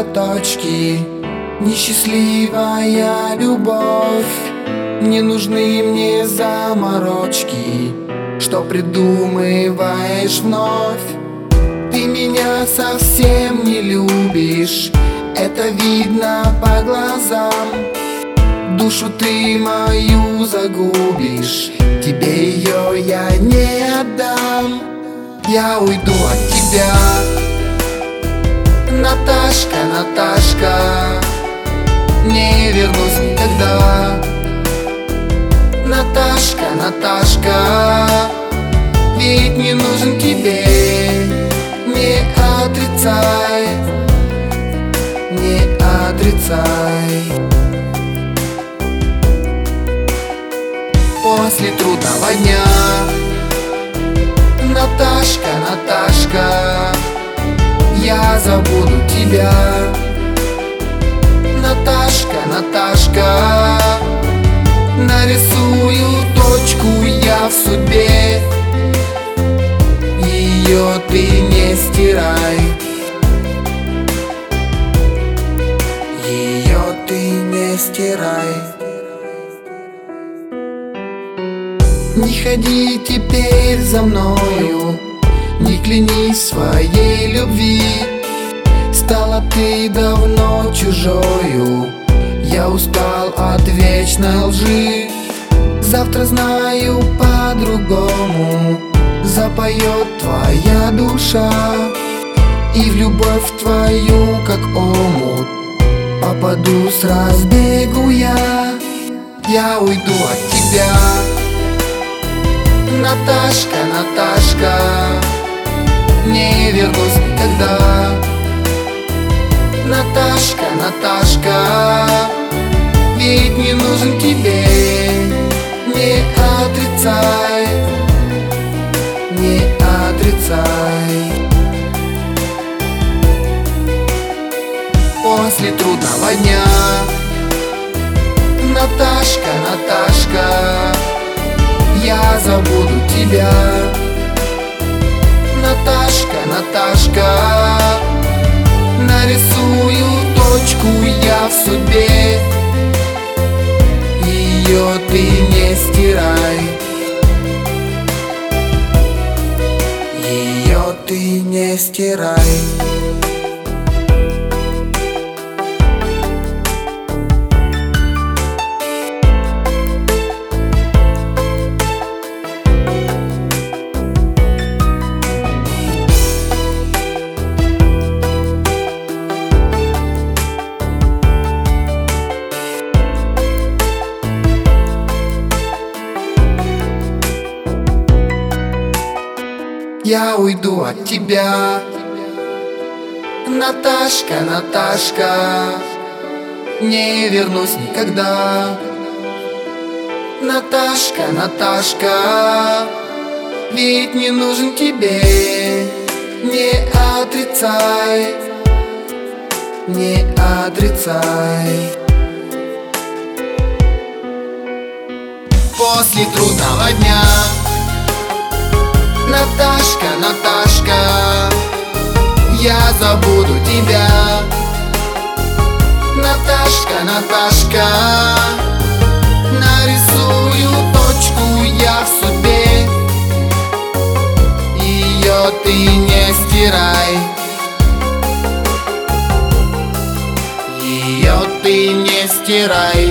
ноготочки, несчастливая любовь. Не нужны мне заморочки, что придумываешь вновь. Ты меня совсем не любишь, это видно по глазам. Душу ты мою загубишь, тебе ее я не отдам. Я уйду от тебя, Наташка, Наташка, не вернусь никогда. Наташка, Наташка, ведь не нужен тебе, не отрицай, не отрицай. После трудного дня, Наташка, Наташка, я забуду тебя. Наташка, Наташка, нарисую точку я в судьбе. Ее ты не стирай, ее ты не стирай. Не ходи теперь за мною, не клянись своей любви. Стала ты давно чужою, я устал от вечной лжи. Завтра, знаю, по-другому запоет твоя душа, и в любовь твою, как омут, попаду с разбегу я. Я уйду от тебя, Наташка, Наташка, не вернусь никогда. Наташка, Наташка, ведь не нужен тебе, не отрицай, не отрицай. После трудного дня, Наташка, Наташка, я забуду тебя. Наташка, Наташка, нарисую точку я в судьбе. Ее ты не стирай, ее ты не стирай. Я уйду от тебя, Наташка, Наташка, не вернусь никогда. Наташка, Наташка, ведь не нужен тебе, не отрицай, не отрицай. После трудного дня, Наташка, Наташка, я забуду тебя. Наташка, Наташка, нарисую точку я в судьбе. Ее ты не стирай, ее ты не стирай.